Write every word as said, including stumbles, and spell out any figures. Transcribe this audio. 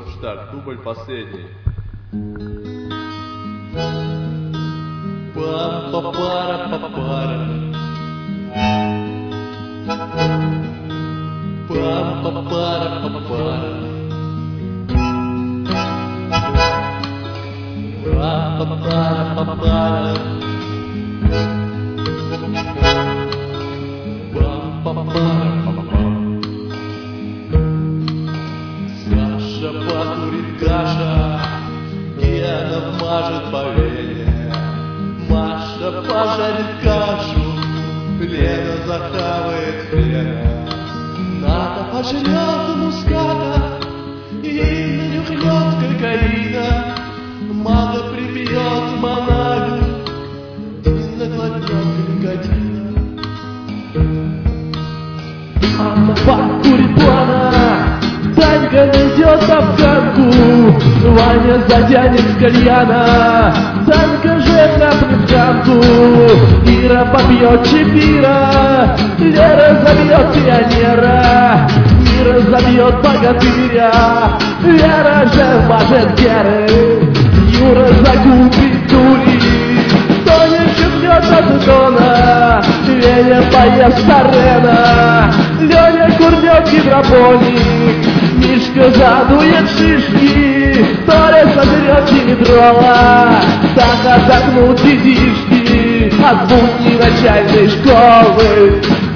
Стоп-старт, дубль последний. Пам-па-пара-па-пара. Пам-па-пара-па-пара. Пам-па-пара-па-пара. Пам-па-пара-па-пара. Саша покурит каша, Гена вмажет поленье, Маша пожарит кашу, Лена захавает хлеба. Ната пожрет муската и нанюхнет кокаина. Мага прибьет монагу и наглотнет никотина. Анна покурит плана, Танька найдет афганку, Ваня затянет с кальяна, Танька же хапнет ганку. Ира побьет чипира, Лера забьет пионера, Мира забьет богатыря, Вера же мажет геры, Юра закупит дури, Тоня чухнет от Дона, Веня поест Сарена, Леня курнет гидропоник, Мишка задует шишки, Толя сожрет димедрола, так отдохнут детишки от будней начальной школы.